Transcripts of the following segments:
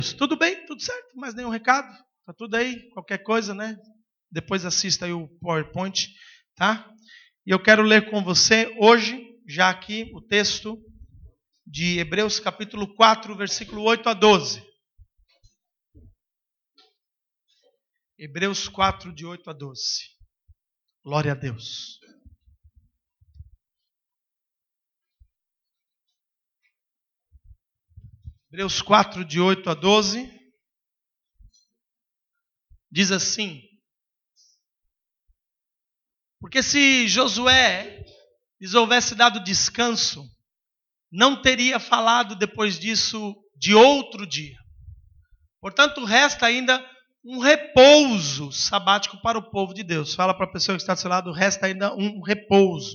Tudo bem? Tudo certo? Mais nenhum recado? Tá tudo aí? Qualquer coisa, né? Depois assista aí o PowerPoint, tá? E eu quero ler com você hoje, já aqui, o texto de Hebreus capítulo 4, versículo 8 a 12. Hebreus 4, de 8 a 12. Glória a Deus. Hebreus 4, de 8 a 12. Diz assim: porque se Josué lhes houvesse dado descanso, não teria falado depois disso de outro dia. Portanto, resta ainda um repouso sabático para o povo de Deus. Fala para a pessoa que está do seu lado, resta ainda um repouso.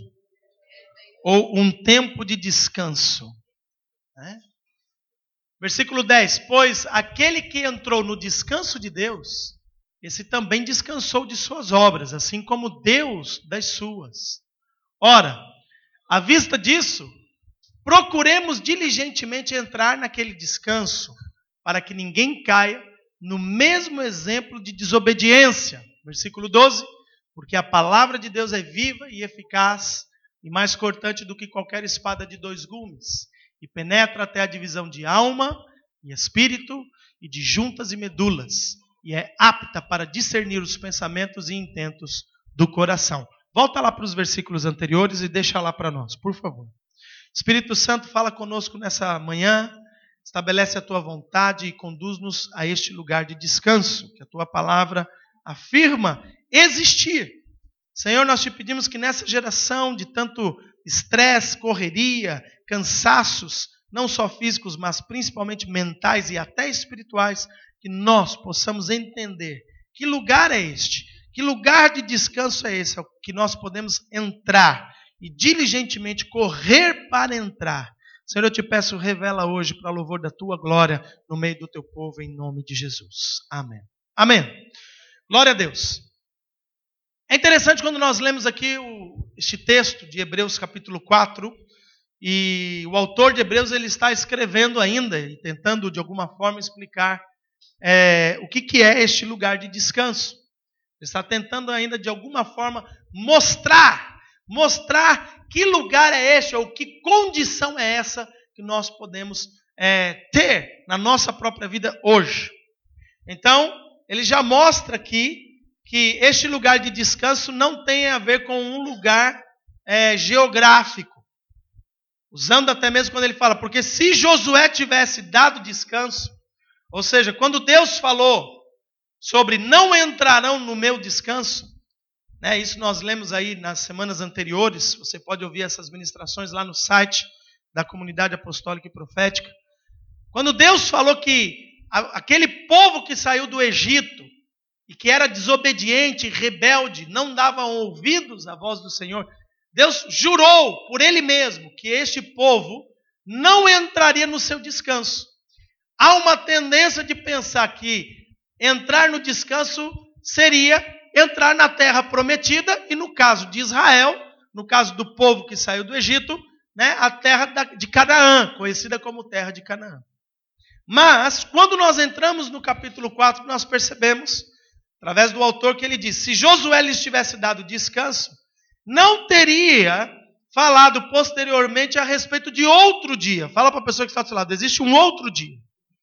Ou um tempo de descanso. Né? Versículo 10. Pois aquele que entrou no descanso de Deus, esse também descansou de suas obras, assim como Deus das suas. Ora, à vista disso, procuremos diligentemente entrar naquele descanso, para que ninguém caia no mesmo exemplo de desobediência. Versículo 12. Porque a palavra de Deus é viva e eficaz, e mais cortante do que qualquer espada de dois gumes, e penetra até a divisão de alma e espírito, e de juntas e medulas, e é apta para discernir os pensamentos e intentos do coração. Volta lá para os versículos anteriores e deixa lá para nós, por favor. Espírito Santo, fala conosco nessa manhã, estabelece a tua vontade e conduz-nos a este lugar de descanso, que a tua palavra afirma existir. Senhor, nós te pedimos que nessa geração de tanto estresse, correria, cansaços, não só físicos, mas principalmente mentais e até espirituais, que nós possamos entender que lugar é este, que lugar de descanso é esse, que nós podemos entrar e diligentemente correr para entrar. Senhor, eu te peço, revela hoje para louvor da tua glória no meio do teu povo, em nome de Jesus. Amém. Amém. Glória a Deus. É interessante quando nós lemos aqui este texto de Hebreus capítulo 4, e o autor de Hebreus ele está escrevendo ainda e tentando de alguma forma explicar o que é este lugar de descanso. Ele está tentando ainda de alguma forma mostrar que lugar é este, ou que condição é essa que nós podemos ter na nossa própria vida hoje. Então, ele já mostra aqui que este lugar de descanso não tem a ver com um lugar geográfico. Usando até mesmo quando ele fala, porque se Josué tivesse dado descanso, ou seja, quando Deus falou sobre não entrarão no meu descanso, né, isso nós lemos aí nas semanas anteriores, você pode ouvir essas ministrações lá no site da Comunidade Apostólica e Profética. Quando Deus falou que aquele povo que saiu do Egito e que era desobediente, rebelde, não davam ouvidos à voz do Senhor, Deus jurou por Ele mesmo que este povo não entraria no seu descanso. Há uma tendência de pensar que entrar no descanso seria entrar na terra prometida, e no caso de Israel, no caso do povo que saiu do Egito, né, a terra de Canaã, conhecida como terra de Canaã. Mas, quando nós entramos no capítulo 4, nós percebemos, através do autor, que ele diz, se Josué lhes tivesse dado descanso, não teria falado posteriormente a respeito de outro dia. Fala para a pessoa que está do seu lado, existe um outro dia.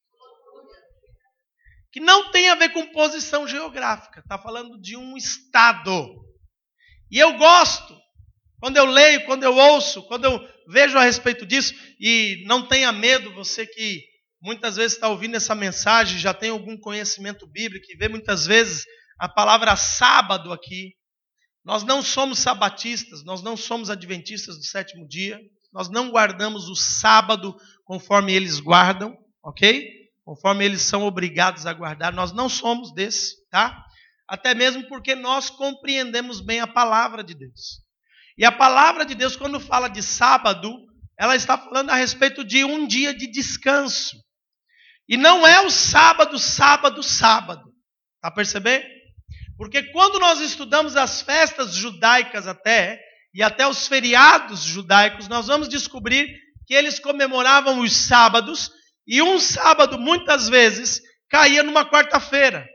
Que não tem a ver com posição geográfica. Está falando de um estado. E eu gosto, quando eu leio, quando eu ouço, quando eu vejo a respeito disso, e não tenha medo, você que muitas vezes está ouvindo essa mensagem, já tem algum conhecimento bíblico, e vê muitas vezes a palavra sábado aqui. Nós não somos sabatistas, nós não somos adventistas do sétimo dia, nós não guardamos o sábado conforme eles guardam, ok? Conforme eles são obrigados a guardar, nós não somos desse, tá? Até mesmo porque nós compreendemos bem a palavra de Deus. E a palavra de Deus, quando fala de sábado, ela está falando a respeito de um dia de descanso. E não é o sábado. Tá percebendo? Porque quando nós estudamos as festas judaicas e até os feriados judaicos, nós vamos descobrir que eles comemoravam os sábados, E um sábado, muitas vezes, caía numa quarta-feira.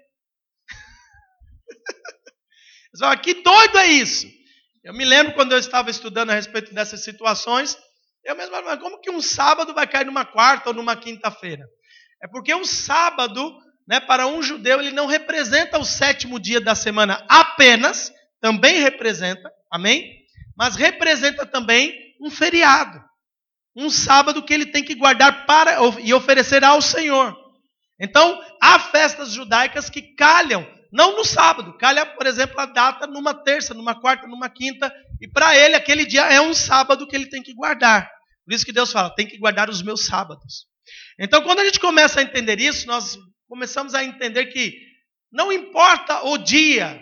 Você fala, que doido é isso? Eu me lembro quando eu estava estudando a respeito dessas situações, eu mesmo falei, como que um sábado vai cair numa quarta ou numa quinta-feira? É porque o sábado, né, para um judeu, ele não representa o 7º dia da semana apenas, também representa, amém? Mas representa também um feriado. Um sábado que ele tem que guardar para e oferecer ao Senhor. Então, há festas judaicas que calham, não no sábado, calha, por exemplo, a data numa terça, numa quarta, numa quinta, e para ele aquele dia é um sábado que ele tem que guardar. Por isso que Deus fala, tem que guardar os meus sábados. Então, quando a gente começa a entender isso, nós começamos a entender que não importa o dia,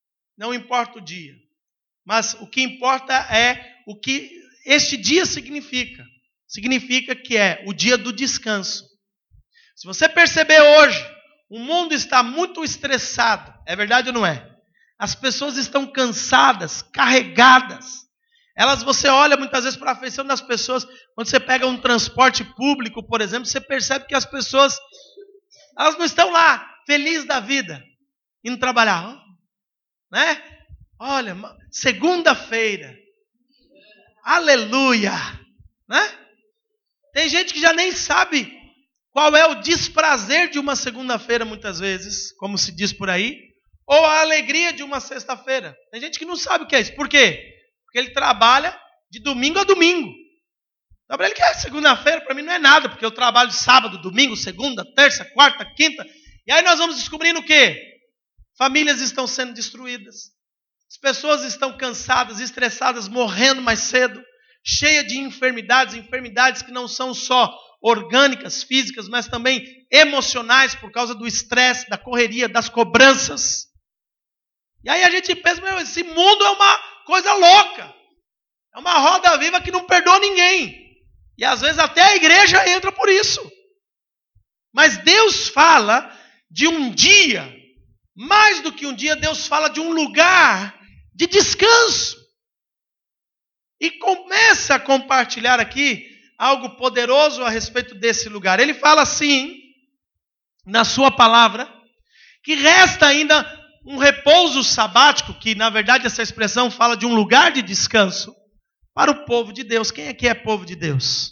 mas o que importa é o que este dia significa. Significa que é o dia do descanso. Se você perceber hoje, o mundo está muito estressado. É verdade ou não é? As pessoas estão cansadas, carregadas. Você olha muitas vezes para a afeição das pessoas. Quando você pega um transporte público, por exemplo, você percebe que as pessoas, elas não estão lá, felizes da vida, indo trabalhar. Né? Olha, segunda-feira. Aleluia. Né? Tem gente que já nem sabe qual é o desprazer de uma segunda-feira, muitas vezes, como se diz por aí, ou a alegria de uma sexta-feira. Tem gente que não sabe o que é isso. Por quê? Porque ele trabalha de domingo a domingo. Então, para ele que é segunda-feira, para mim não é nada, porque eu trabalho sábado, domingo, segunda, terça, quarta, quinta. E aí nós vamos descobrindo o quê? Famílias estão sendo destruídas. As pessoas estão cansadas, estressadas, morrendo mais cedo. Cheia de enfermidades que não são só orgânicas, físicas, mas também emocionais por causa do estresse, da correria, das cobranças. E aí a gente pensa, esse mundo é uma coisa louca. É uma roda viva que não perdoa ninguém. E às vezes até a igreja entra por isso. Mas Deus fala de um dia, mais do que um dia, Deus fala de um lugar de descanso. E começa a compartilhar aqui algo poderoso a respeito desse lugar. Ele fala assim, na sua palavra, que resta ainda um repouso sabático, que na verdade essa expressão fala de um lugar de descanso, para o povo de Deus. Quem aqui é povo de Deus?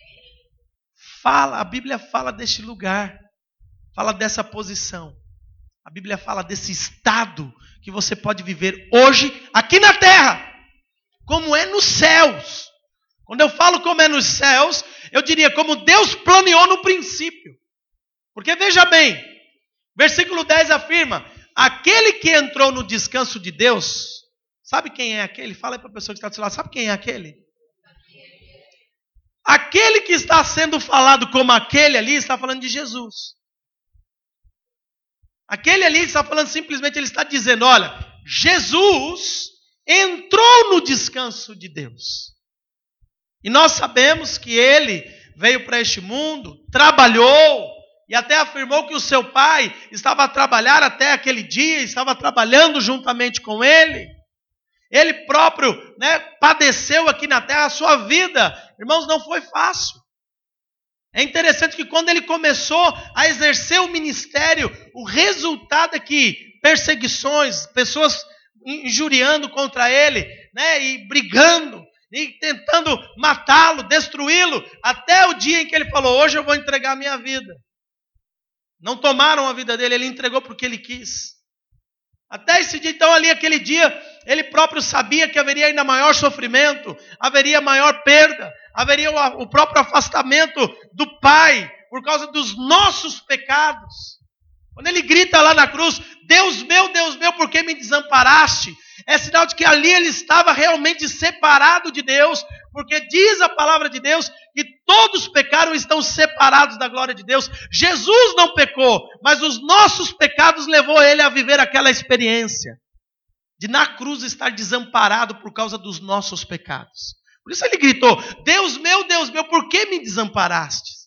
A Bíblia fala deste lugar, fala dessa posição. A Bíblia fala desse estado que você pode viver hoje, aqui na terra, como é nos céus. Quando eu falo como é nos céus, eu diria como Deus planeou no princípio. Porque veja bem, versículo 10 afirma, aquele que entrou no descanso de Deus, sabe quem é aquele? Fala aí para a pessoa que está do seu lado, sabe quem é aquele? Aquele que está sendo falado como aquele ali, está falando de Jesus. Aquele ali está falando simplesmente, ele está dizendo, olha, Jesus entrou no descanso de Deus. E nós sabemos que ele veio para este mundo, trabalhou, e até afirmou que o seu pai estava a trabalhar até aquele dia, estava trabalhando juntamente com ele. Ele próprio, padeceu aqui na terra a sua vida. Irmãos, não foi fácil. É interessante que quando ele começou a exercer o ministério, o resultado é que perseguições, pessoas injuriando contra ele, e brigando, e tentando matá-lo, destruí-lo, até o dia em que ele falou, hoje eu vou entregar a minha vida. Não tomaram a vida dele, ele entregou porque ele quis. Até esse dia, então ali aquele dia, ele próprio sabia que haveria ainda maior sofrimento, haveria maior perda, haveria o próprio afastamento do Pai, por causa dos nossos pecados. Quando ele grita lá na cruz, Deus meu, por que me desamparaste? É sinal de que ali ele estava realmente separado de Deus, porque diz a palavra de Deus que todos pecaram e estão separados da glória de Deus. Jesus não pecou, mas os nossos pecados levou ele a viver aquela experiência de na cruz estar desamparado por causa dos nossos pecados. Por isso ele gritou, Deus meu, por que me desamparaste?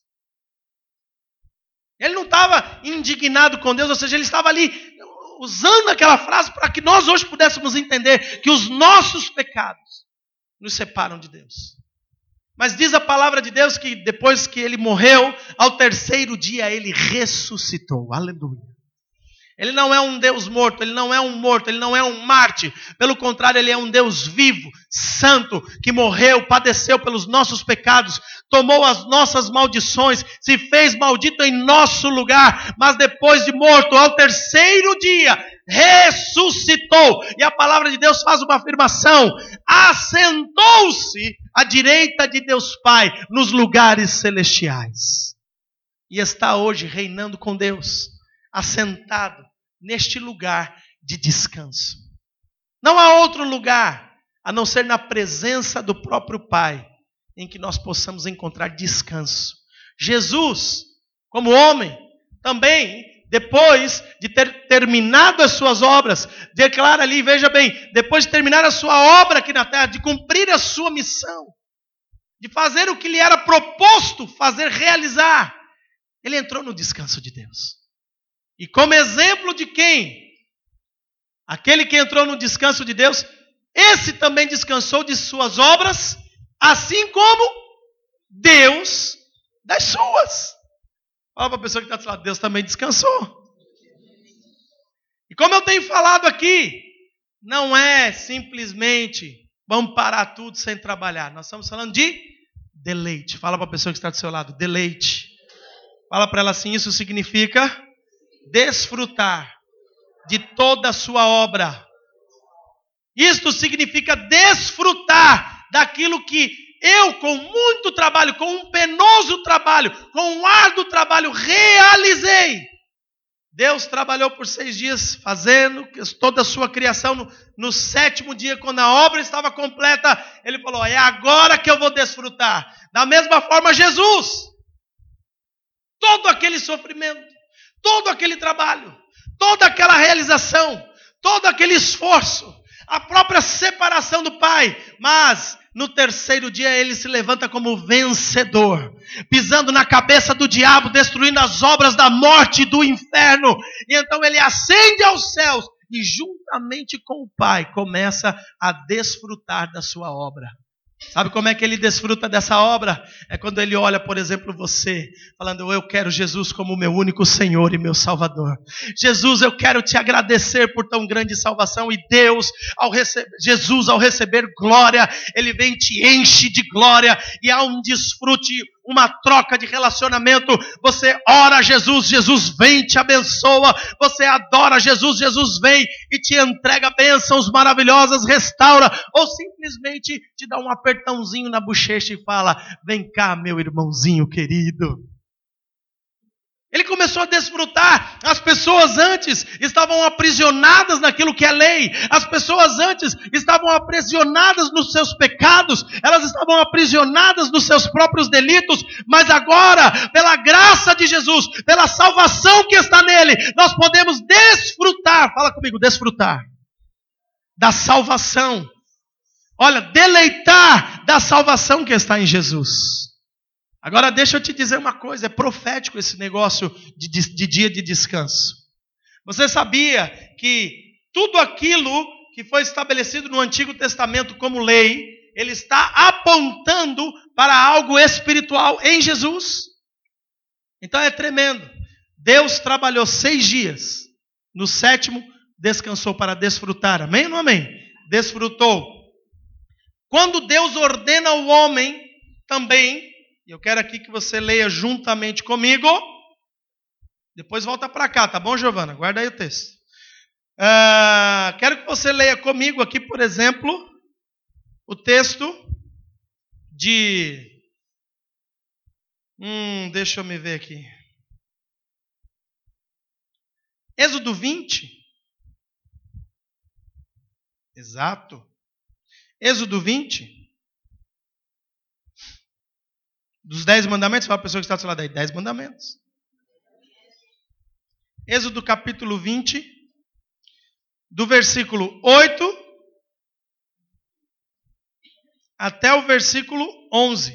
Ele não estava indignado com Deus, ou seja, ele estava ali usando aquela frase para que nós hoje pudéssemos entender que os nossos pecados nos separam de Deus. Mas diz a palavra de Deus que depois que ele morreu, ao terceiro dia ele ressuscitou. Aleluia. Ele não é um Deus morto, ele não é um morto, ele não é um Marte. Pelo contrário, ele é um Deus vivo, santo, que morreu, padeceu pelos nossos pecados, tomou as nossas maldições, se fez maldito em nosso lugar, mas depois de morto, ao terceiro dia, ressuscitou. E a palavra de Deus faz uma afirmação: assentou-se à direita de Deus Pai, nos lugares celestiais. E está hoje reinando com Deus, assentado neste lugar de descanso. Não há outro lugar, a não ser na presença do próprio Pai, em que nós possamos encontrar descanso. Jesus, como homem, também, depois de ter terminado as suas obras, declara ali, veja bem, depois de terminar a sua obra aqui na terra, de cumprir a sua missão, de fazer o que lhe era proposto fazer, realizar, ele entrou no descanso de Deus. E como exemplo de quem? Aquele que entrou no descanso de Deus, esse também descansou de suas obras, assim como Deus das suas. Fala para a pessoa que está do lado, Deus também descansou. E como eu tenho falado aqui, não é simplesmente vamos parar tudo sem trabalhar. Nós estamos falando de deleite. Fala para a pessoa que está do seu lado, deleite. Fala para ela assim, isso significa desfrutar de toda a sua obra. Isto significa desfrutar daquilo que eu, com muito trabalho, com um penoso trabalho, com um árduo trabalho, realizei. Deus trabalhou por 6 dias, fazendo toda a sua criação. No sétimo dia, quando a obra estava completa, Ele falou, é agora que eu vou desfrutar. Da mesma forma, Jesus, todo aquele sofrimento, todo aquele trabalho, toda aquela realização, todo aquele esforço, a própria separação do Pai, mas no terceiro dia ele se levanta como vencedor, pisando na cabeça do diabo, destruindo as obras da morte e do inferno, e então ele ascende aos céus, e juntamente com o Pai começa a desfrutar da sua obra. Sabe como é que ele desfruta dessa obra? É quando ele olha, por exemplo, você, falando, eu quero Jesus como meu único Senhor e meu Salvador. Jesus, eu quero te agradecer por tão grande salvação. E Deus, Jesus, ao receber glória, Ele vem e te enche de glória. E há um desfrute, uma troca de relacionamento. Você ora a Jesus, Jesus vem e te abençoa. Você adora Jesus, Jesus vem e te entrega bênçãos maravilhosas, restaura. Ou simplesmente te dá um apertãozinho na bochecha e fala, vem cá, meu irmãozinho querido. Ele começou a desfrutar. As pessoas antes estavam aprisionadas naquilo que é lei. As pessoas antes estavam aprisionadas nos seus pecados. Elas estavam aprisionadas nos seus próprios delitos. Mas agora, pela graça de Jesus, pela salvação que está nele, nós podemos desfrutar. Fala comigo, desfrutar da salvação. Olha, deleitar da salvação que está em Jesus. Agora deixa eu te dizer uma coisa, é profético esse negócio de dia de descanso. Você sabia que tudo aquilo que foi estabelecido no Antigo Testamento como lei, ele está apontando para algo espiritual em Jesus? Então é tremendo. Deus trabalhou 6 dias, no 7º descansou para desfrutar. Amém ou não amém? Desfrutou. Quando Deus ordena ao homem também, eu quero aqui que você leia juntamente comigo. Depois volta para cá, tá bom, Giovana? Guarda aí o texto. Quero que você leia comigo aqui, por exemplo, o texto de... deixa eu me ver aqui. Êxodo 20. Exato. Êxodo 20. Dos 10 mandamentos, fala a pessoa que está do seu lado aí, 10 mandamentos. Êxodo capítulo 20, do versículo 8 até o versículo 11.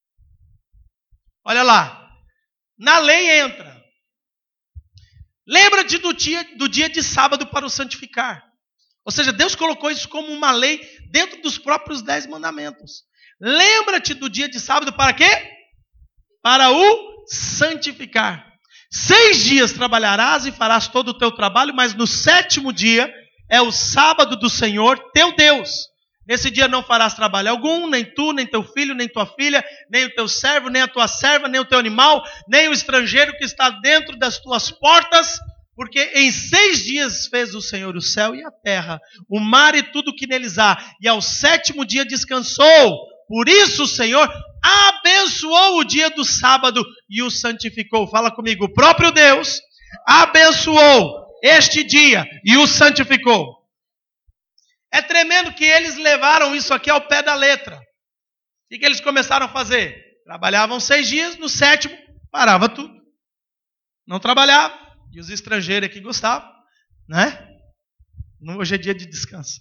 Olha lá, na lei entra. Lembra-te do dia de sábado para o santificar. Ou seja, Deus colocou isso como uma lei dentro dos próprios 10 mandamentos. Lembra-te do dia de sábado para quê? Para o santificar. 6 dias trabalharás e farás todo o teu trabalho, mas no 7º dia é o sábado do Senhor teu Deus. Nesse dia não farás trabalho algum, nem tu, nem teu filho, nem tua filha, nem o teu servo, nem a tua serva, nem o teu animal, nem o estrangeiro que está dentro das tuas portas, porque em 6 dias fez o Senhor o céu e a terra, o mar e tudo que neles há, e ao 7º dia descansou. Por isso o Senhor abençoou o dia do sábado e o santificou. Fala comigo, o próprio Deus abençoou este dia e o santificou. É tremendo que eles levaram isso aqui ao pé da letra. O que eles começaram a fazer? Trabalhavam 6 dias, no 7º parava tudo. Não trabalhava. E os estrangeiros aqui gostavam, né? Hoje é dia de descanso.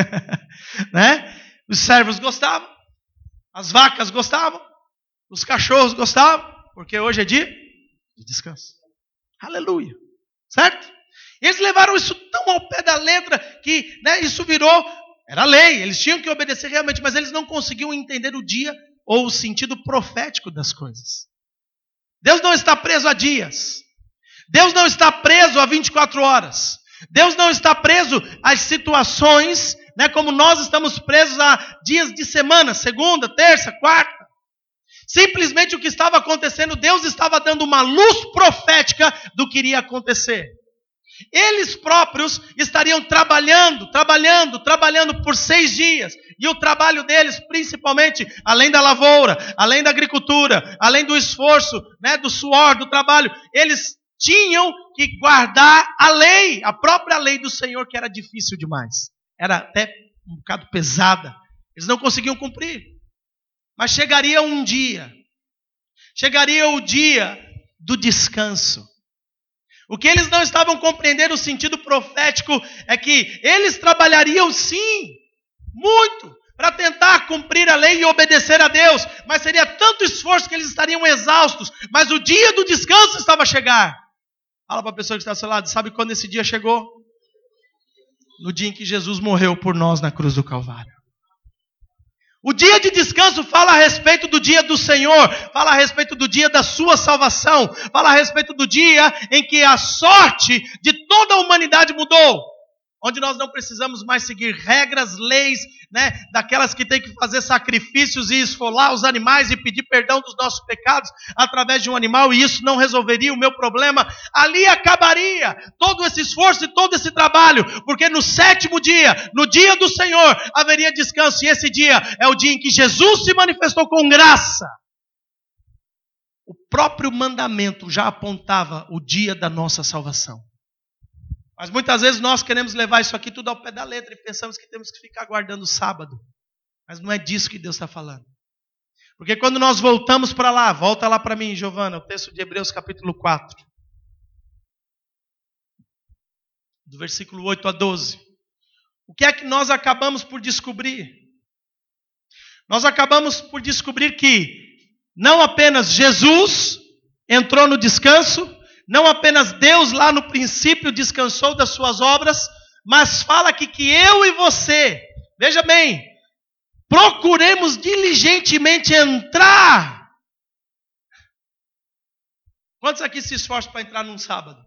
Né? Os servos gostavam, as vacas gostavam, os cachorros gostavam, porque hoje é dia de descanso. Aleluia. Certo? Eles levaram isso tão ao pé da letra que, né, isso virou, era lei, eles tinham que obedecer realmente, mas eles não conseguiam entender o dia ou o sentido profético das coisas. Deus não está preso a dias. Deus não está preso a 24 horas. Deus não está preso às situações, né, como nós estamos presos a dias de semana, segunda, terça, quarta. Simplesmente o que estava acontecendo, Deus estava dando uma luz profética do que iria acontecer. Eles próprios estariam trabalhando por 6 dias. E o trabalho deles, principalmente, além da lavoura, além da agricultura, além do esforço, né, do suor, do trabalho, eles tinham que guardar a lei, a própria lei do Senhor, que era difícil demais. Era até um bocado pesada. Eles não conseguiam cumprir. Mas chegaria um dia. Chegaria o dia do descanso. O que eles não estavam compreendendo o sentido profético é que eles trabalhariam sim, muito, para tentar cumprir a lei e obedecer a Deus, mas seria tanto esforço que eles estariam exaustos, mas o dia do descanso estava a chegar. Fala para a pessoa que está ao seu lado, sabe quando esse dia chegou? No dia em que Jesus morreu por nós na cruz do Calvário. O dia de descanso fala a respeito do dia do Senhor, fala a respeito do dia da sua salvação, fala a respeito do dia em que a sorte de toda a humanidade mudou. Onde nós não precisamos mais seguir regras, leis, né, daquelas que tem que fazer sacrifícios e esfolar os animais e pedir perdão dos nossos pecados através de um animal, e isso não resolveria o meu problema. Ali acabaria todo esse esforço e todo esse trabalho, porque no 7º dia, no dia do Senhor, haveria descanso, e esse dia é o dia em que Jesus se manifestou com graça. O próprio mandamento já apontava o dia da nossa salvação. Mas muitas vezes nós queremos levar isso aqui tudo ao pé da letra e pensamos que temos que ficar guardando o sábado. Mas não é disso que Deus está falando. Porque quando nós voltamos para lá, volta lá para mim, Giovana, o texto de Hebreus capítulo 4. Do versículo 8 a 12. O que é que nós acabamos por descobrir? Nós acabamos por descobrir que não apenas Jesus entrou no descanso, não apenas Deus lá no princípio descansou das suas obras, mas fala aqui que eu e você, veja bem, procuremos diligentemente entrar. Quantos aqui se esforçam para entrar num sábado?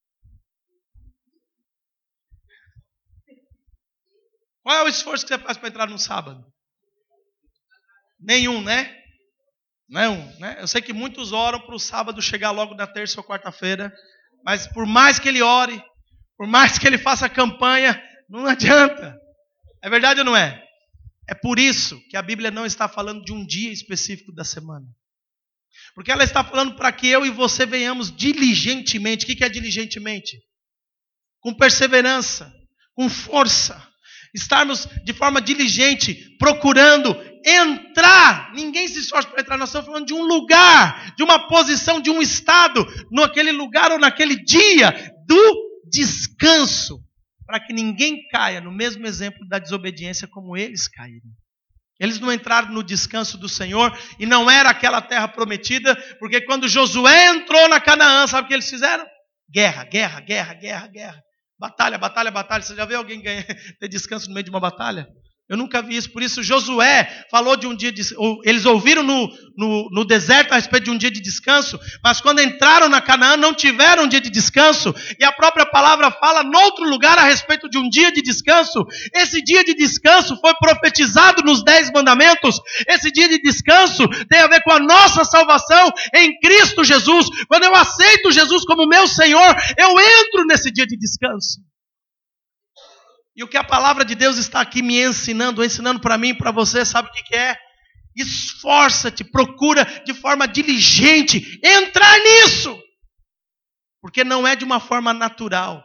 Qual é o esforço que você faz para entrar num sábado? Nenhum, né? Não, né? Eu sei que muitos oram para o sábado chegar logo na terça ou quarta-feira, mas por mais que ele ore, por mais que ele faça campanha, não adianta. É verdade ou não é? É por isso que a Bíblia não está falando de um dia específico da semana. Porque ela está falando para que eu e você venhamos diligentemente. O que é diligentemente? Com perseverança, com força. Estarmos de forma diligente, procurando entrar. Ninguém se esforça para entrar. Nós estamos falando de um lugar, de uma posição, de um estado, naquele lugar ou naquele dia do descanso, para que ninguém caia no mesmo exemplo da desobediência como eles caíram. Eles não entraram no descanso do Senhor e não era aquela terra prometida, porque quando Josué entrou na Canaã, sabe o que eles fizeram? Guerra, guerra, guerra, guerra, guerra. Batalha, batalha, batalha. Você já viu alguém ter descanso no meio de uma batalha? Eu nunca vi isso. Por isso Josué falou de um dia de... Eles ouviram no deserto a respeito de um dia de descanso, mas quando entraram na Canaã não tiveram um dia de descanso. E a própria palavra fala em outro lugar a respeito de um dia de descanso. Esse dia de descanso foi profetizado nos 10 mandamentos. Esse dia de descanso tem a ver com a nossa salvação em Cristo Jesus. Quando eu aceito Jesus como meu Senhor, eu entro nesse dia de descanso. E o que a palavra de Deus está aqui me ensinando para mim e para você, sabe o que é? Esforça-te, procura de forma diligente entrar nisso. Porque não é de uma forma natural.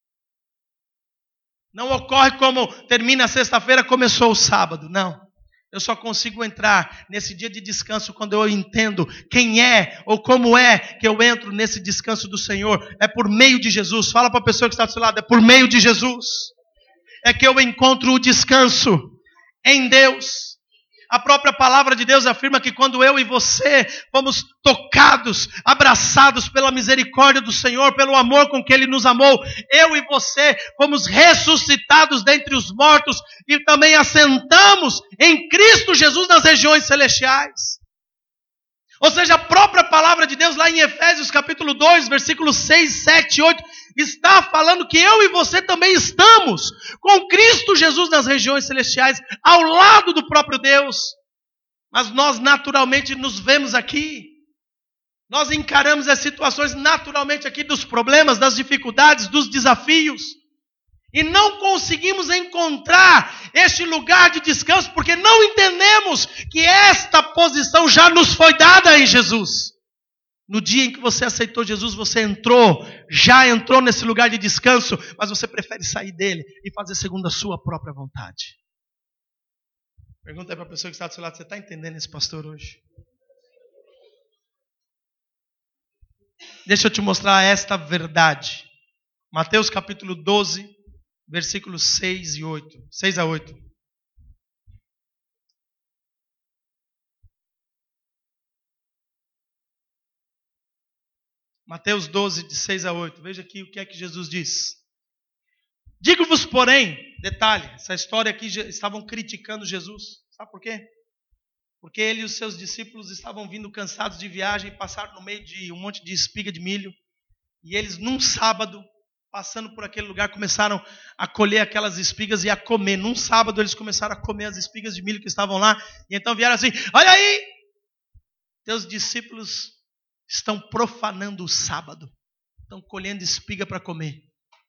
Não ocorre como termina a sexta-feira, começou o sábado. Não. Eu só consigo entrar nesse dia de descanso quando eu entendo quem é ou como é que eu entro nesse descanso do Senhor. É por meio de Jesus. Fala para a pessoa que está do seu lado, é por meio de Jesus. É que eu encontro o descanso em Deus. A própria palavra de Deus afirma que quando eu e você fomos tocados, abraçados pela misericórdia do Senhor, pelo amor com que Ele nos amou, eu e você fomos ressuscitados dentre os mortos e também assentamos em Cristo Jesus nas regiões celestiais. Ou seja, a própria palavra de Deus lá em Efésios capítulo 2, versículos 6, 7 e 8, está falando que eu e você também estamos com Cristo Jesus nas regiões celestiais, ao lado do próprio Deus. Mas nós naturalmente nos vemos aqui. Nós encaramos as situações naturalmente aqui dos problemas, das dificuldades, dos desafios. E não conseguimos encontrar este lugar de descanso, porque não entendemos que esta posição já nos foi dada em Jesus. No dia em que você aceitou Jesus, você já entrou nesse lugar de descanso, mas você prefere sair dele e fazer segundo a sua própria vontade. Pergunta aí para a pessoa que está do seu lado, você está entendendo esse pastor hoje? Deixa eu te mostrar esta verdade. Mateus capítulo 12, versículos 6 a 8. Mateus 12, de 6 a 8. Veja aqui o que é que Jesus diz. Digo-vos, porém, detalhe, essa história aqui estavam criticando Jesus. Sabe por quê? Porque ele e os seus discípulos estavam vindo cansados de viagem e passaram no meio de um monte de espiga de milho. E eles, num sábado, passando por aquele lugar, começaram a colher aquelas espigas e a comer. Num sábado eles começaram a comer as espigas de milho que estavam lá. E então vieram assim, olha aí, teus discípulos estão profanando o sábado. Estão colhendo espiga para comer.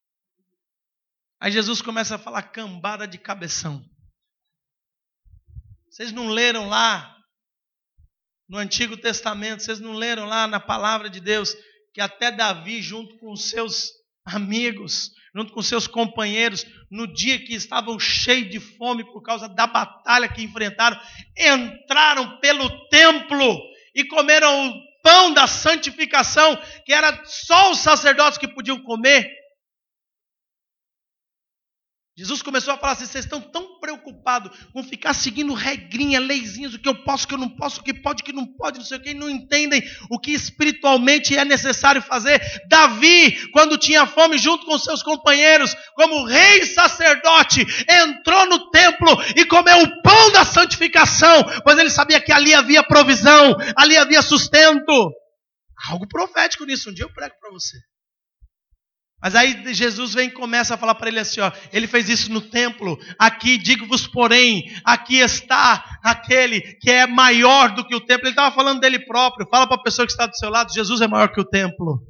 Aí Jesus começa a falar cambada de cabeção. Vocês não leram lá no Antigo Testamento, vocês não leram lá na palavra de Deus, que até Davi, junto com os seus amigos, junto com seus companheiros, no dia que estavam cheios de fome por causa da batalha que enfrentaram, entraram pelo templo e comeram o pão da santificação, que era só os sacerdotes que podiam comer. Jesus começou a falar assim, vocês estão tão preocupados com ficar seguindo regrinha, leizinhas, o que eu posso, o que eu não posso, o que pode, o que não pode, não sei o que, e não entendem o que espiritualmente é necessário fazer. Davi, quando tinha fome junto com seus companheiros, como rei sacerdote, entrou no templo e comeu o pão da santificação, pois ele sabia que ali havia provisão, ali havia sustento. Algo profético nisso, um dia eu prego para você. Mas aí Jesus vem e começa a falar para ele assim, ó, ele fez isso no templo, aqui digo-vos porém, aqui está aquele que é maior do que o templo. Ele estava falando dele próprio. Fala para a pessoa que está do seu lado, Jesus é maior que o templo.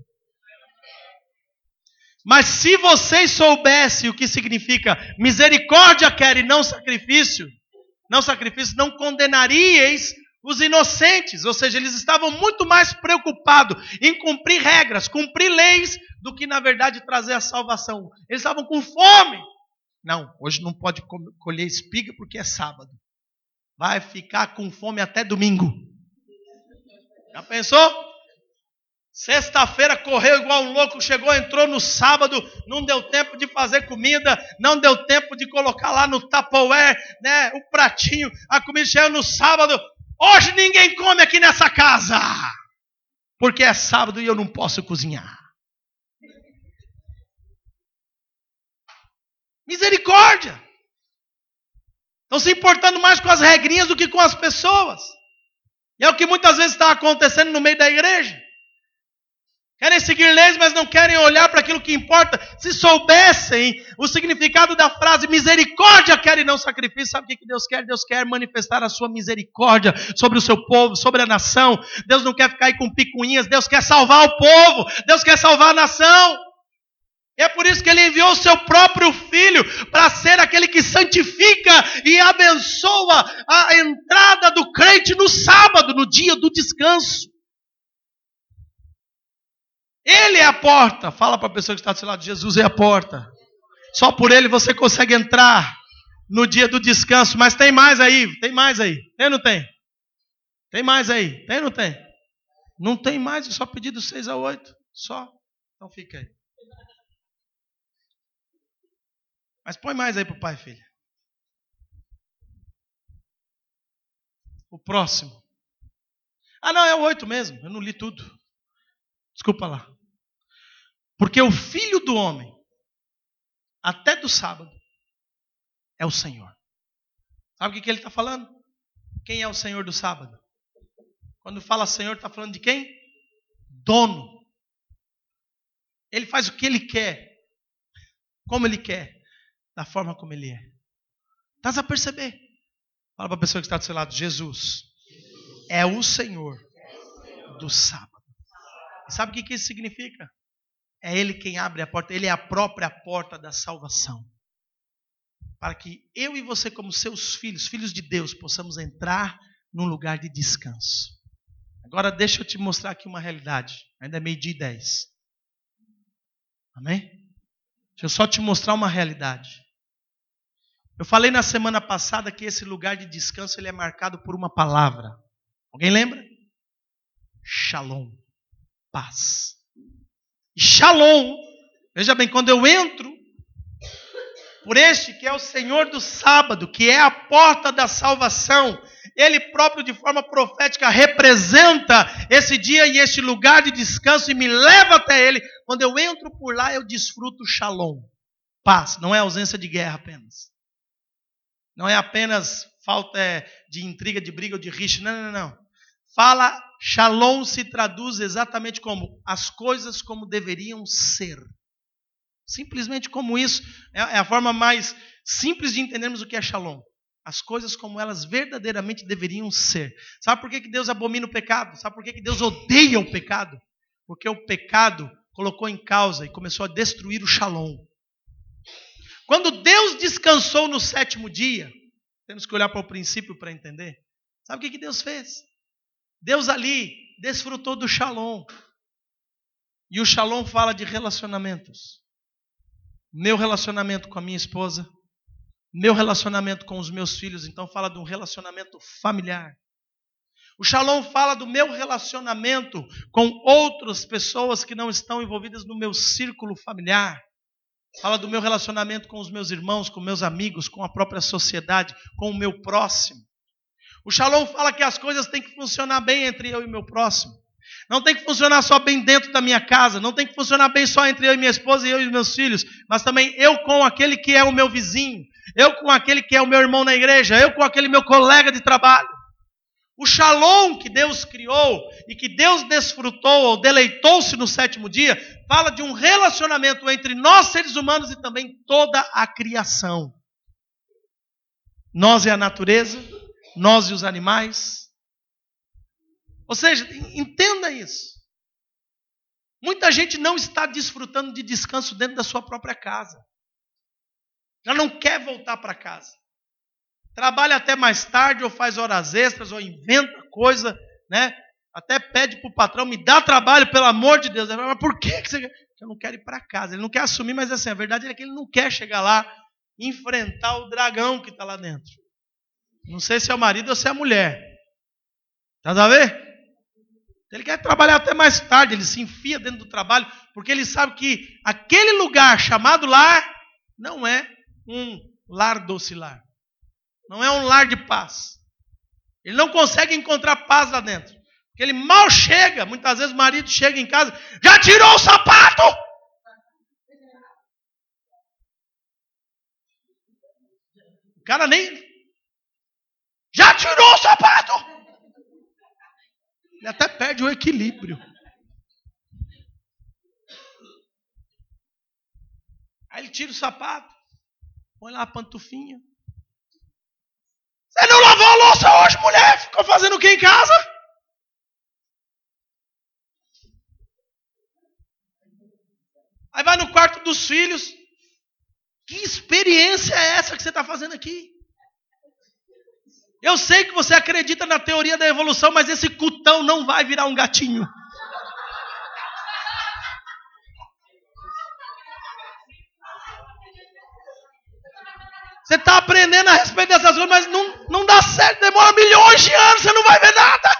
Mas se vocês soubessem o que significa misericórdia quer e não sacrifício, não condenaríeis os inocentes. Ou seja, eles estavam muito mais preocupados em cumprir regras, cumprir leis, do que na verdade trazer a salvação. Eles estavam com fome. Não, hoje não pode colher espiga porque é sábado. Vai ficar com fome até domingo. Já pensou? Sexta-feira correu igual um louco, chegou, entrou no sábado, não deu tempo de fazer comida, não deu tempo de colocar lá no Tupperware, né, o pratinho, a comida chegou no sábado. Hoje ninguém come aqui nessa casa, porque é sábado e eu não posso cozinhar. Misericórdia. Estão se importando mais com as regrinhas do que com as pessoas. E é o que muitas vezes está acontecendo no meio da igreja. Querem seguir leis, mas não querem olhar para aquilo que importa. Se soubessem o significado da frase misericórdia quer e não sacrifício, sabe o que Deus quer? Deus quer manifestar a sua misericórdia sobre o seu povo, sobre a nação. Deus não quer ficar aí com picuinhas, Deus quer salvar o povo, Deus quer salvar a nação. E é por isso que Ele enviou o seu próprio Filho para ser aquele que santifica e abençoa a entrada do crente no sábado, no dia do descanso. Ele é a porta. Fala para a pessoa que está do seu lado, Jesus é a porta. Só por Ele você consegue entrar no dia do descanso. Mas tem mais aí, tem mais aí. Tem ou não tem? Tem mais aí, tem ou não tem? Não tem mais, é só pedir do 6 ao 8. Só. Então fica aí. Mas põe mais aí para o pai, filha. O próximo. Ah, não, é o 8 mesmo. Eu não li tudo. Desculpa lá. Porque o Filho do Homem, até do sábado, é o Senhor. Sabe o que ele está falando? Quem é o Senhor do sábado? Quando fala Senhor, está falando de quem? Dono. Ele faz o que Ele quer. Como Ele quer. Da forma como Ele é. Estás a perceber? Fala para a pessoa que está do seu lado. Jesus é o Senhor do sábado. E sabe o que isso significa? É Ele quem abre a porta. Ele é a própria porta da salvação. Para que eu e você, como seus filhos, filhos de Deus, possamos entrar num lugar de descanso. Agora deixa eu te mostrar aqui uma realidade. Ainda é 12:10. Amém? Deixa eu só te mostrar uma realidade. Eu falei na semana passada que esse lugar de descanso ele é marcado por uma palavra. Alguém lembra? Shalom. Paz. E Shalom, veja bem, quando eu entro por este que é o Senhor do sábado, que é a porta da salvação, Ele próprio de forma profética representa esse dia e este lugar de descanso e me leva até Ele. Quando eu entro por lá, eu desfruto Shalom. Paz, não é ausência de guerra apenas. Não é apenas falta de intriga, de briga ou de rixa. Não. Fala, Shalom se traduz exatamente como as coisas como deveriam ser. Simplesmente como isso. É a forma mais simples de entendermos o que é Shalom. As coisas como elas verdadeiramente deveriam ser. Sabe por que Deus abomina o pecado? Sabe por que Deus odeia o pecado? Porque o pecado colocou em causa e começou a destruir o Shalom. Quando Deus descansou no 7º dia, temos que olhar para o princípio para entender. Sabe o que Deus fez? Deus ali desfrutou do Shalom. E o Shalom fala de relacionamentos. Meu relacionamento com a minha esposa, meu relacionamento com os meus filhos, então fala de um relacionamento familiar. O Shalom fala do meu relacionamento com outras pessoas que não estão envolvidas no meu círculo familiar. Fala do meu relacionamento com os meus irmãos, com meus amigos, com a própria sociedade, com o meu próximo. O Shalom fala que as coisas têm que funcionar bem entre eu e meu próximo. Não tem que funcionar só bem dentro da minha casa, não tem que funcionar bem só entre eu e minha esposa e eu e meus filhos, mas também eu com aquele que é o meu vizinho, eu com aquele que é o meu irmão na igreja, eu com aquele meu colega de trabalho. O Shalom que Deus criou e que Deus desfrutou ou deleitou-se no 7º dia, fala de um relacionamento entre nós seres humanos e também toda a criação. Nós e a natureza, nós e os animais. Ou seja, entenda isso. Muita gente não está desfrutando de descanso dentro da sua própria casa. Já não quer voltar para casa. Trabalha até mais tarde, ou faz horas extras, ou inventa coisa, né? Até pede para o patrão, me dá trabalho, pelo amor de Deus. Mas por que você quer? Eu não quero ir para casa. Ele não quer assumir, mas assim, a verdade é que ele não quer chegar lá e enfrentar o dragão que está lá dentro. Não sei se é o marido ou se é a mulher. Tá a ver? Ele quer trabalhar até mais tarde, ele se enfia dentro do trabalho, porque ele sabe que aquele lugar chamado lar não é um lar docilar. Não é um lar de paz. Ele não consegue encontrar paz lá dentro. Porque ele mal chega, muitas vezes o marido chega em casa, já tirou o sapato! O cara nem Ele até perde o equilíbrio. Aí ele tira o sapato, põe lá a pantufinha. Você não lavou a louça hoje, mulher? Ficou fazendo o que em casa? Aí vai no quarto dos filhos. Que experiência é essa que você está fazendo aqui? Eu sei que você acredita na teoria da evolução, mas esse cutão não vai virar um gatinho. Você está aprendendo a respeito dessas coisas, mas não dá certo, demora milhões de anos, você não vai ver nada.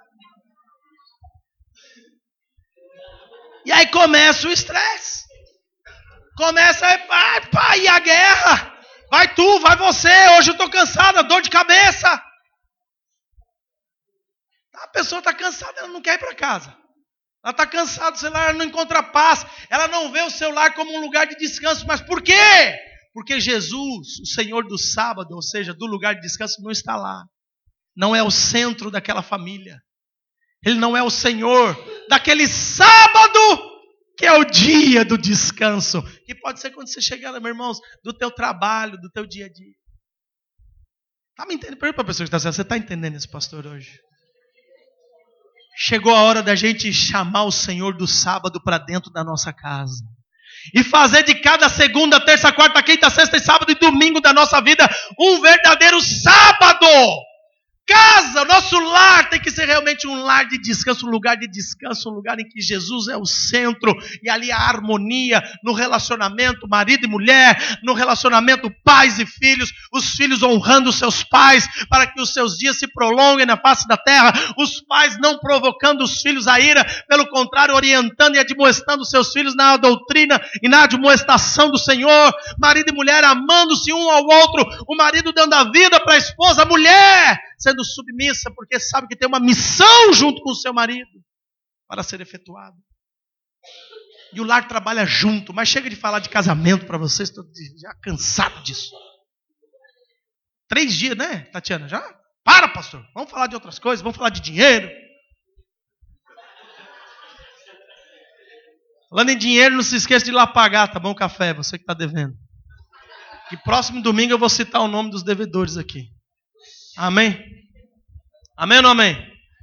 E aí começa o estresse. Começa e a guerra. Vai tu, vai você, hoje eu estou cansada, dor de cabeça. A pessoa está cansada, ela não quer ir para casa. Ela está cansada do celular, ela não encontra paz. Ela não vê o celular como um lugar de descanso. Mas por quê? Porque Jesus, o Senhor do sábado, ou seja, do lugar de descanso, não está lá. Não é o centro daquela família. Ele não é o Senhor daquele sábado que é o dia do descanso. Que pode ser quando você chegar, meus irmãos, do teu trabalho, do teu dia a dia. Está me entendendo? Pergunta para a pessoa que está dizendo, você está entendendo esse pastor hoje? Chegou a hora da gente chamar o Senhor do sábado para dentro da nossa casa. E fazer de cada segunda, terça, quarta, quinta, sexta e sábado e domingo da nossa vida um verdadeiro sábado. Casa, o nosso lar tem que ser realmente um lar de descanso, um lugar de descanso, um lugar em que Jesus é o centro e ali a harmonia no relacionamento marido e mulher, no relacionamento pais e filhos, os filhos honrando seus pais para que os seus dias se prolonguem na face da terra, os pais não provocando os filhos à ira, pelo contrário, orientando e admoestando seus filhos na doutrina e na admoestação do Senhor, marido e mulher amando-se um ao outro, o marido dando a vida para a esposa, a mulher sendo submissa, porque sabe que tem uma missão junto com o seu marido para ser efetuada. E o lar trabalha junto, mas chega de falar de casamento para vocês, estou já cansado disso. 3 dias, né, Tatiana? Já? Para, pastor, vamos falar de outras coisas, vamos falar de dinheiro. Falando em dinheiro, não se esqueça de ir lá pagar, tá bom, café, você que está devendo. Que próximo domingo eu vou citar o nome dos devedores aqui. Amém? Amém ou não amém?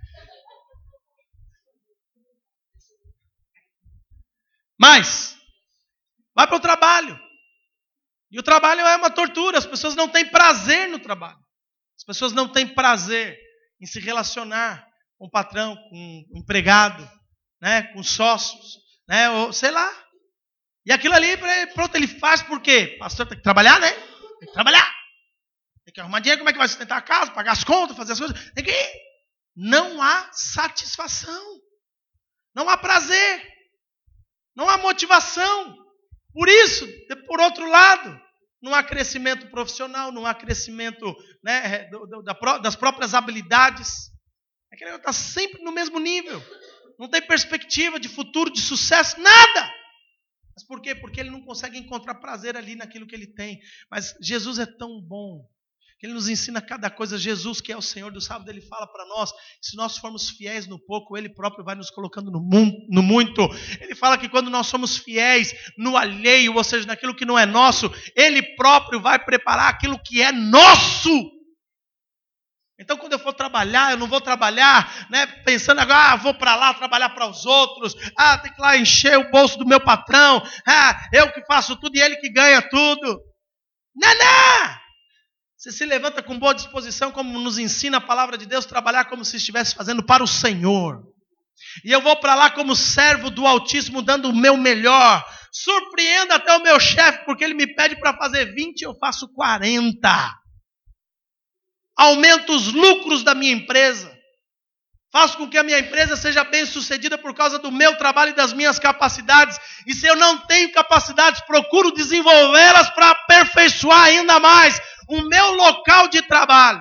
Mas, vai para o trabalho. E o trabalho é uma tortura. As pessoas não têm prazer no trabalho. As pessoas não têm prazer em se relacionar com o patrão, com o empregado, né, com sócios, né, ou sei lá. E aquilo ali, pronto, ele faz por quê? Pastor, tem que trabalhar, né? Tem que trabalhar. Tem que arrumar dinheiro, como é que vai sustentar a casa, pagar as contas, fazer as coisas? Tem que ir. Não há satisfação. Não há prazer. Não há motivação. Por isso, por outro lado, não há crescimento profissional, não há crescimento, né, das próprias habilidades. É que ele está sempre no mesmo nível. Não tem perspectiva de futuro, de sucesso, nada. Mas por quê? Porque ele não consegue encontrar prazer ali naquilo que ele tem. Mas Jesus é tão bom. Ele nos ensina cada coisa. Jesus, que é o Senhor do sábado, Ele fala para nós, se nós formos fiéis no pouco, Ele próprio vai nos colocando no muito. Ele fala que quando nós somos fiéis no alheio, ou seja, naquilo que não é nosso, Ele próprio vai preparar aquilo que é nosso. Então, quando eu for trabalhar, eu não vou trabalhar, né, pensando agora, vou para lá trabalhar para os outros, tem que ir lá encher o bolso do meu patrão, eu que faço tudo e ele que ganha tudo. Não! Você se levanta com boa disposição, como nos ensina a palavra de Deus, trabalhar como se estivesse fazendo para o Senhor. E eu vou para lá como servo do Altíssimo, dando o meu melhor. Surpreendo até o meu chefe, porque ele me pede para fazer 20, eu faço 40. Aumento os lucros da minha empresa. Faço com que a minha empresa seja bem sucedida por causa do meu trabalho e das minhas capacidades. E se eu não tenho capacidades, procuro desenvolvê-las para aperfeiçoar ainda mais o meu local de trabalho.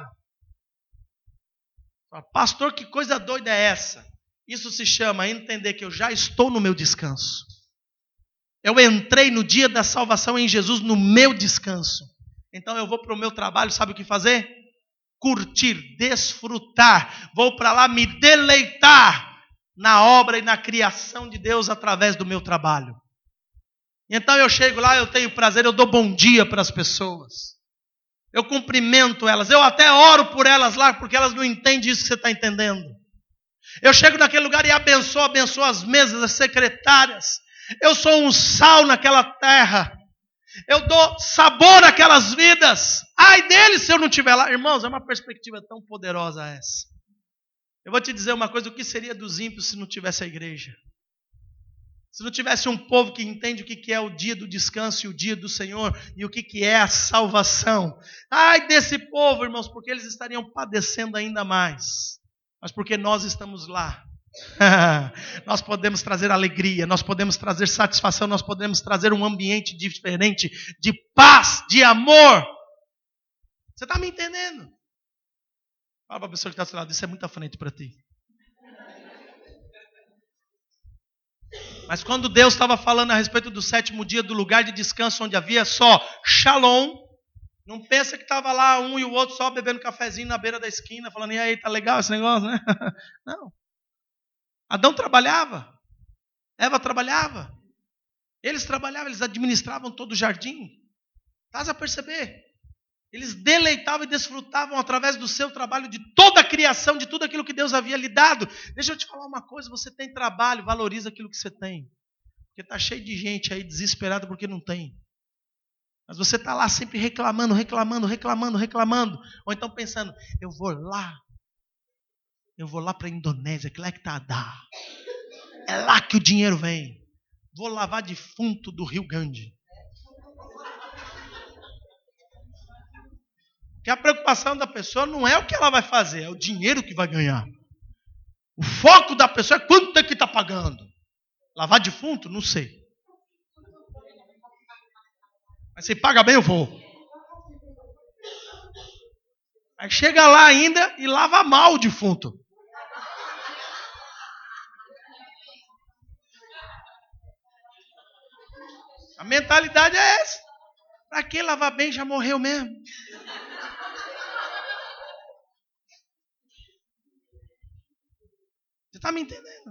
Pastor, que coisa doida é essa? Isso se chama entender que eu já estou no meu descanso. Eu entrei no dia da salvação em Jesus no meu descanso. Então eu vou para o meu trabalho, sabe o que fazer? curtir, desfrutar. Vou para lá me deleitar na obra e na criação de Deus através do meu trabalho. Então eu chego lá, eu tenho prazer, eu dou bom dia para as pessoas. Eu cumprimento elas, eu até oro por elas lá, porque elas não entendem isso que você está entendendo. Eu chego naquele lugar e abençoo as mesas, as secretárias. Eu sou um sal naquela terra. Eu dou sabor àquelas vidas. Ai deles se eu não estiver lá. Irmãos, é uma perspectiva tão poderosa essa. Eu vou te dizer uma coisa, o que seria dos ímpios se não tivesse a igreja? Se não tivesse um povo que entende o que é o dia do descanso e o dia do Senhor e o que é a salvação. Ai desse povo, irmãos, porque eles estariam padecendo ainda mais. Mas porque nós estamos lá. Nós podemos trazer alegria, nós podemos trazer satisfação, nós podemos trazer um ambiente diferente, de paz, de amor. Você está me entendendo? Fala para a pessoa que está ao seu lado, isso é muito à frente para ti. Mas quando Deus estava falando a respeito do 7º dia, do lugar de descanso onde havia só shalom, não pensa que estava lá um e o outro só bebendo cafezinho na beira da esquina, falando, e aí, tá legal esse negócio, né? Não. Adão trabalhava, Eva trabalhava, eles trabalhavam, eles administravam todo o jardim. Estás a perceber? Eles deleitavam e desfrutavam através do seu trabalho de toda a criação, de tudo aquilo que Deus havia lhe dado. Deixa eu te falar uma coisa, você tem trabalho, valoriza aquilo que você tem. Porque está cheio de gente aí desesperada porque não tem. Mas você está lá sempre reclamando. Ou então pensando, eu vou lá para a Indonésia, que lá é que está a dar. É lá que o dinheiro vem. Vou lavar defunto do Rio Grande. Porque a preocupação da pessoa não é o que ela vai fazer, é o dinheiro que vai ganhar. O foco da pessoa é quanto é que está pagando. Lavar defunto? Não sei. Mas se paga bem, eu vou. Aí chega lá ainda e lava mal o defunto. A mentalidade é essa. Para que lavar bem? Já morreu mesmo. Você está me entendendo?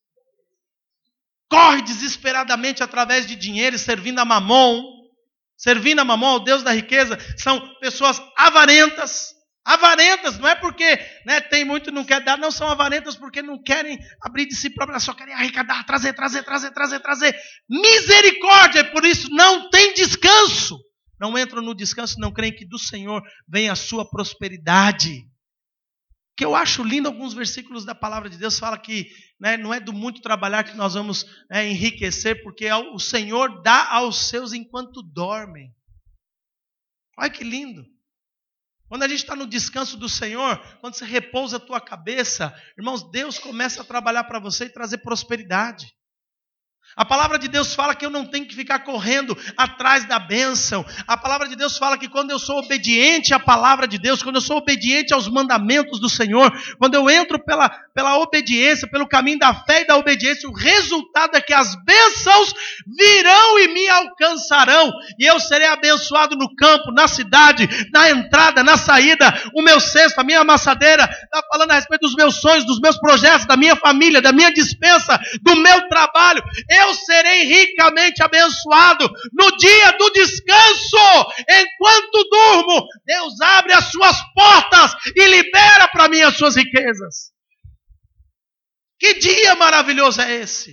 Corre desesperadamente através de dinheiro, servindo a Mamon, ao Deus da riqueza. São pessoas avarentas. Avarentas, não é porque tem muito e não quer dar, não, são avarentas porque não querem abrir de si próprias, só querem arrecadar, trazer. Misericórdia, por isso não tem descanso. Não entram no descanso, não creem que do Senhor vem a sua prosperidade. Que eu acho lindo, alguns versículos da palavra de Deus fala que não é do muito trabalhar que nós vamos enriquecer, porque o Senhor dá aos seus enquanto dormem. Olha que lindo. Quando a gente está no descanso do Senhor, quando você repousa a tua cabeça, irmãos, Deus começa a trabalhar para você e trazer prosperidade. A palavra de Deus fala que eu não tenho que ficar correndo atrás da bênção. A palavra de Deus fala que quando eu sou obediente à palavra de Deus, quando eu sou obediente aos mandamentos do Senhor, quando eu entro pela obediência, pelo caminho da fé e da obediência, o resultado é que as bênçãos virão e me alcançarão. E eu serei abençoado no campo, na cidade, na entrada, na saída. O meu cesto, a minha amassadeira, está falando a respeito dos meus sonhos, dos meus projetos, da minha família, da minha dispensa, do meu trabalho. Eu serei ricamente abençoado no dia do descanso. Enquanto durmo, Deus abre as suas portas e libera para mim as suas riquezas. Que dia maravilhoso é esse?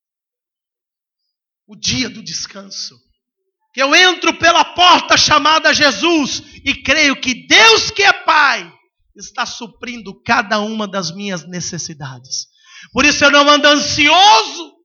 O dia do descanso. Que eu entro pela porta chamada Jesus e creio que Deus, que é Pai, está suprindo cada uma das minhas necessidades. Por isso eu não ando ansioso.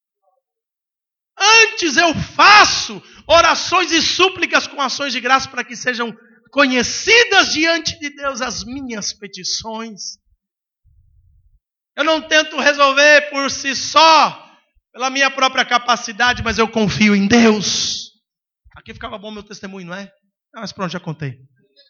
Antes eu faço orações e súplicas com ações de graça para que sejam conhecidas diante de Deus as minhas petições. Eu não tento resolver por si só, pela minha própria capacidade, mas eu confio em Deus. Aqui ficava bom meu testemunho, não é? Não, mas pronto, já contei.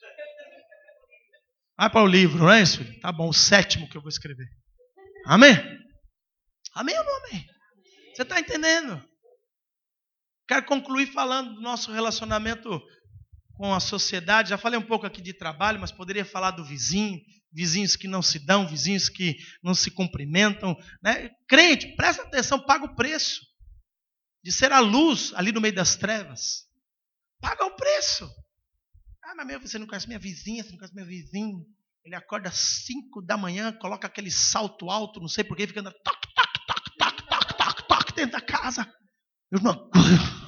Vai para o livro, não é isso, filho? Tá bom, o 7º que eu vou escrever. Amém? Amém ou não amém? Você está entendendo? Quero concluir falando do nosso relacionamento com a sociedade. Já falei um pouco aqui de trabalho, mas poderia falar do vizinho, vizinhos que não se dão, vizinhos que não se cumprimentam, né? Crente, presta atenção, paga o preço de ser a luz ali no meio das trevas. Paga o preço. Ah, mas você não conhece minha vizinha, você não conhece meu vizinho. Ele acorda às 5 da manhã, coloca aquele salto alto, não sei porquê, fica andando toque, toque, toque, toque, toque, toque, toque dentro da casa. Eu não aguento.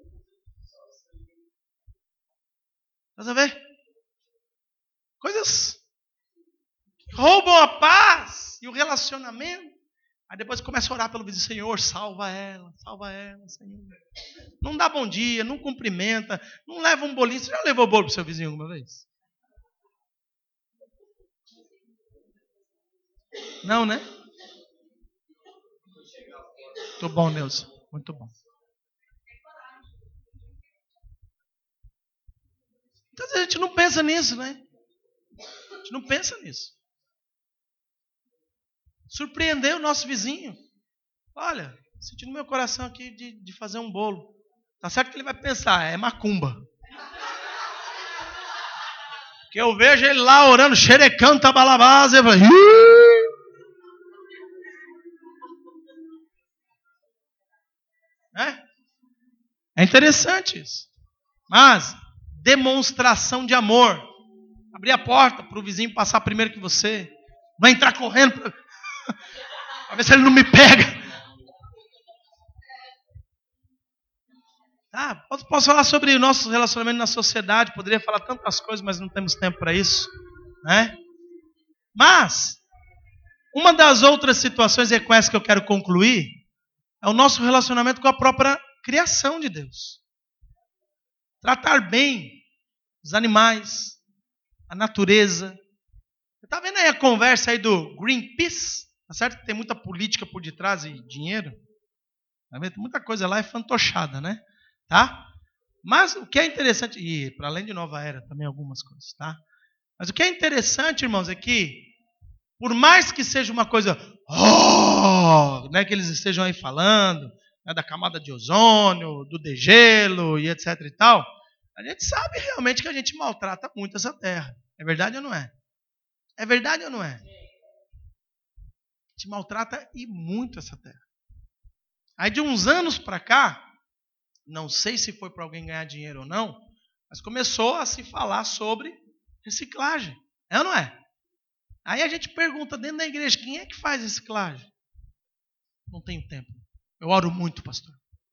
Estás a ver? Coisas que roubam a paz e o relacionamento. Aí depois começa a orar pelo vizinho. Senhor, salva ela, Senhor. Não dá bom dia, não cumprimenta, não leva um bolinho. Você já levou bolo para o seu vizinho alguma vez? Não, né? Muito bom, Neuza. Muito bom. Então a gente não pensa nisso, né? A gente não pensa nisso. Surpreender o nosso vizinho. Olha, senti no meu coração aqui de fazer um bolo. Tá certo que ele vai pensar, é macumba. Porque eu vejo ele lá orando, xerecando, tabalabasa, e eu falo, é interessante isso. Mas, demonstração de amor. Abrir a porta para o vizinho passar primeiro que você. Não entrar correndo para ver se ele não me pega. Posso falar sobre o nosso relacionamento na sociedade. Poderia falar tantas coisas, mas não temos tempo para isso. Né? Mas, uma das outras situações, e é com essa que eu quero concluir, é o nosso relacionamento com a própria criação de Deus. Tratar bem os animais, a natureza. Você está vendo aí a conversa aí do Greenpeace? Tá certo que tem muita política por detrás e dinheiro? Tá vendo? Muita coisa lá é fantochada, né? Tá? Mas o que é interessante, e para além de Nova Era também algumas coisas, tá? Mas o que é interessante, irmãos, é que por mais que seja uma coisa, né, que eles estejam aí falando, né, da camada de ozônio, do degelo e etc e tal, a gente sabe realmente que a gente maltrata muito essa terra. É verdade ou não é? É verdade ou não é? A gente maltrata e muito essa terra. Aí de uns anos para cá, não sei se foi para alguém ganhar dinheiro ou não, mas começou a se falar sobre reciclagem. É ou não é? Aí a gente pergunta dentro da igreja, quem é que faz reciclagem? Não tenho tempo. Eu oro muito, pastor.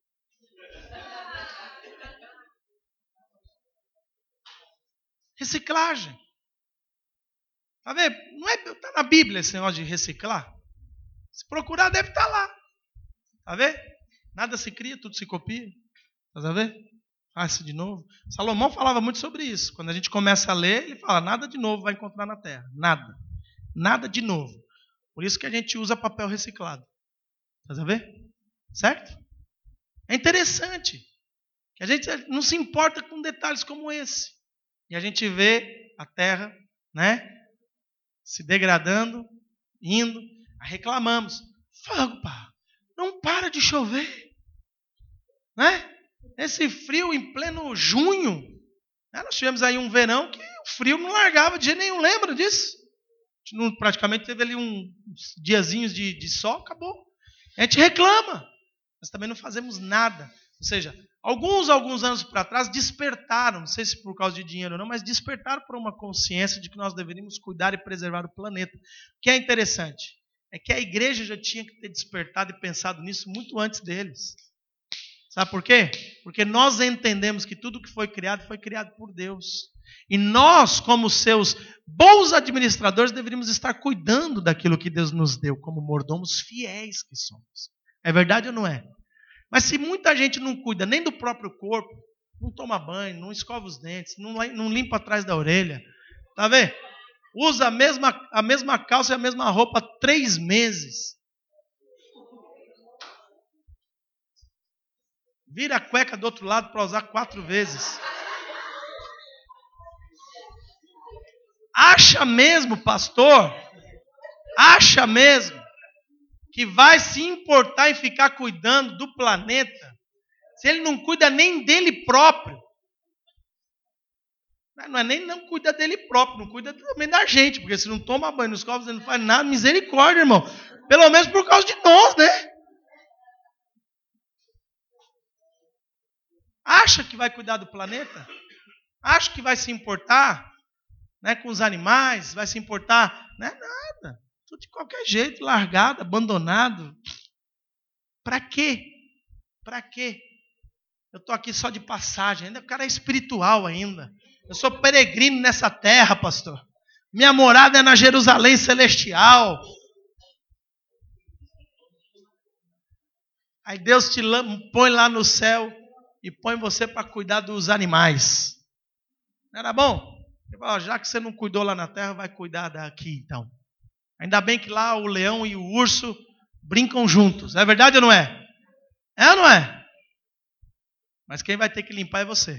Reciclagem. Tá vendo? Não é, tá na Bíblia esse negócio de reciclar? Se procurar, deve estar lá. Tá vendo? Nada se cria, tudo se copia. Tá vendo? Faz-se de novo. Salomão falava muito sobre isso. Quando a gente começa a ler, ele fala, nada de novo vai encontrar na terra. Nada. Nada de novo. Por isso que a gente usa papel reciclado. Tá vendo? Certo? É interessante que a gente não se importa com detalhes como esse. E a gente vê a terra, né, se degradando, indo, reclamamos. Fogo, pá, não para de chover. Né? Esse frio em pleno junho. Né? Nós tivemos aí um verão que o frio não largava de jeito nenhum, lembra disso? A gente praticamente teve ali uns diazinhos de sol, acabou. A gente reclama, mas também não fazemos nada. Ou seja, alguns anos para trás despertaram, não sei se por causa de dinheiro ou não, mas despertaram para uma consciência de que nós deveríamos cuidar e preservar o planeta. O que é interessante é que a igreja já tinha que ter despertado e pensado nisso muito antes deles. Sabe por quê? Porque nós entendemos que tudo que foi criado por Deus. E nós, como seus bons administradores, deveríamos estar cuidando daquilo que Deus nos deu, como mordomos fiéis que somos. É verdade ou não é? Mas se muita gente não cuida nem do próprio corpo, não toma banho, não escova os dentes, não limpa atrás da orelha, tá vendo? Usa a mesma calça e a mesma roupa 3 meses. Vira a cueca do outro lado para usar 4 vezes. Acha mesmo, pastor? Acha mesmo que vai se importar em ficar cuidando do planeta se ele não cuida nem dele próprio? Não é nem não cuida dele próprio, não cuida também da gente, porque se não toma banho nos covos, ele não faz nada, misericórdia, irmão. Pelo menos por causa de nós, né? Acha que vai cuidar do planeta? Acha que vai se importar, né, com os animais? Vai se importar? Não é nada. Tudo de qualquer jeito, largado, abandonado. Para quê? Para quê? Eu estou aqui só de passagem. Ainda o cara é espiritual ainda. Eu sou peregrino nessa terra, pastor. Minha morada é na Jerusalém celestial. Aí Deus te põe lá no céu e põe você para cuidar dos animais. Não era bom? Ele falou, já que você não cuidou lá na terra, vai cuidar daqui então. Ainda bem que lá o leão e o urso brincam juntos. É verdade ou não é? É ou não é? Mas quem vai ter que limpar é você.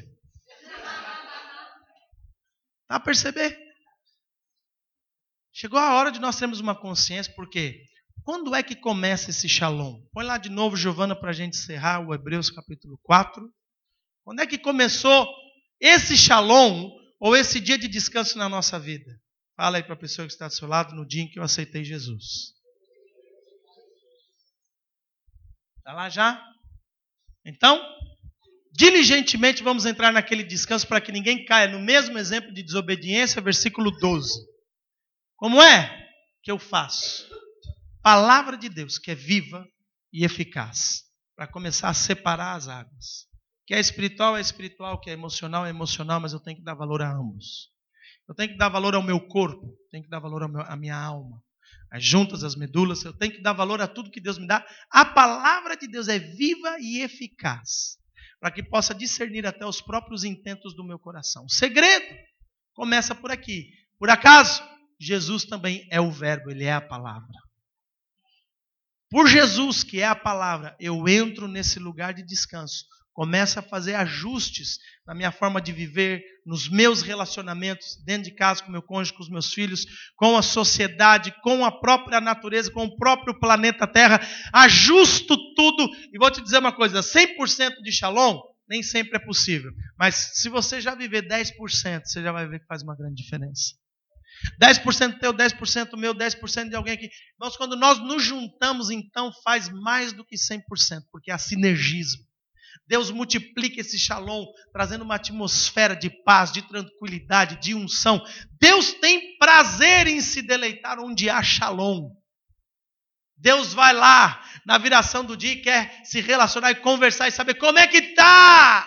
Tá a perceber? Chegou a hora de nós termos uma consciência, porque quando é que começa esse shalom? Põe lá de novo, Giovana, para a gente encerrar o Hebreus capítulo 4. Quando é que começou esse shalom, ou esse dia de descanso na nossa vida? Fala aí para a pessoa que está do seu lado, no dia em que eu aceitei Jesus. Está lá já? Então, diligentemente vamos entrar naquele descanso para que ninguém caia no mesmo exemplo de desobediência, versículo 12. Como é que eu faço? Palavra de Deus que é viva e eficaz, para começar a separar as águas. Que é espiritual, que é emocional, mas eu tenho que dar valor a ambos. Eu tenho que dar valor ao meu corpo, tenho que dar valor à minha alma, as juntas, as medulas, eu tenho que dar valor a tudo que Deus me dá. A palavra de Deus é viva e eficaz, para que possa discernir até os próprios intentos do meu coração. O segredo começa por aqui. Por acaso, Jesus também é o verbo, ele é a palavra. Por Jesus, que é a palavra, eu entro nesse lugar de descanso. Começo a fazer ajustes na minha forma de viver, nos meus relacionamentos, dentro de casa, com meu cônjuge, com os meus filhos, com a sociedade, com a própria natureza, com o próprio planeta Terra. Ajusto tudo. E vou te dizer uma coisa, 100% de shalom nem sempre é possível. Mas se você já viver 10%, você já vai ver que faz uma grande diferença. 10% teu, 10% meu, 10% de alguém aqui. Mas quando nós nos juntamos, então faz mais do que 100%, porque há sinergismo. Deus multiplica esse shalom, trazendo uma atmosfera de paz, de tranquilidade, de unção. Deus tem prazer em se deleitar onde há shalom. Deus vai lá na viração do dia e quer se relacionar e conversar e saber como é que está.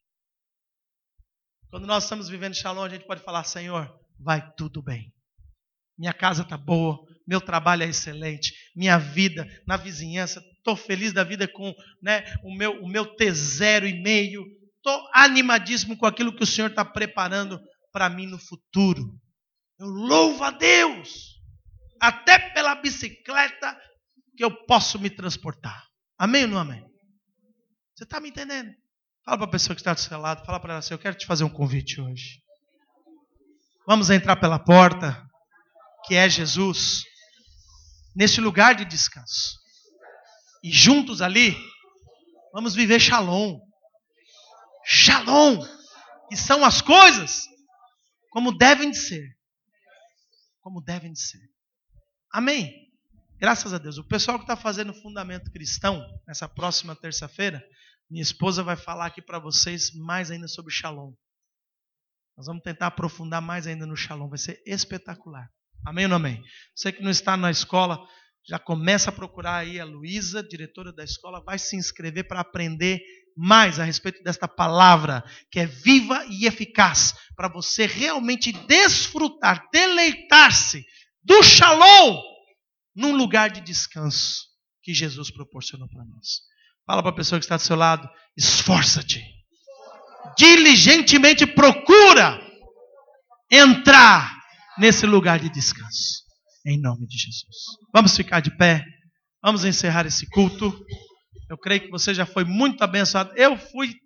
Quando nós estamos vivendo shalom, a gente pode falar, Senhor, vai tudo bem. Minha casa está boa, meu trabalho é excelente, minha vida na vizinhança, estou feliz da vida com, né, o meu T0,5, estou animadíssimo com aquilo que o Senhor está preparando para mim no futuro. Eu louvo a Deus, até pela bicicleta que eu posso me transportar. Amém ou não amém? Você está me entendendo? Fala para a pessoa que está do seu lado, fala para ela assim, eu quero te fazer um convite hoje. Vamos entrar pela porta, que é Jesus, nesse lugar de descanso. E juntos ali, vamos viver shalom. Shalom, que são as coisas como devem de ser. Como devem de ser. Amém? Graças a Deus. O pessoal que está fazendo fundamento cristão, nessa próxima terça-feira, minha esposa vai falar aqui para vocês mais ainda sobre shalom. Nós vamos tentar aprofundar mais ainda no shalom. Vai ser espetacular. Amém ou não amém? Você que não está na escola, já começa a procurar aí a Luísa, diretora da escola, vai se inscrever para aprender mais a respeito desta palavra, que é viva e eficaz, para você realmente desfrutar, deleitar-se do shalom, num lugar de descanso que Jesus proporcionou para nós. Fala para a pessoa que está do seu lado, esforça-te. Diligentemente procura entrar nesse lugar de descanso. Em nome de Jesus. Vamos ficar de pé. Vamos encerrar esse culto. Eu creio que você já foi muito abençoado. Eu fui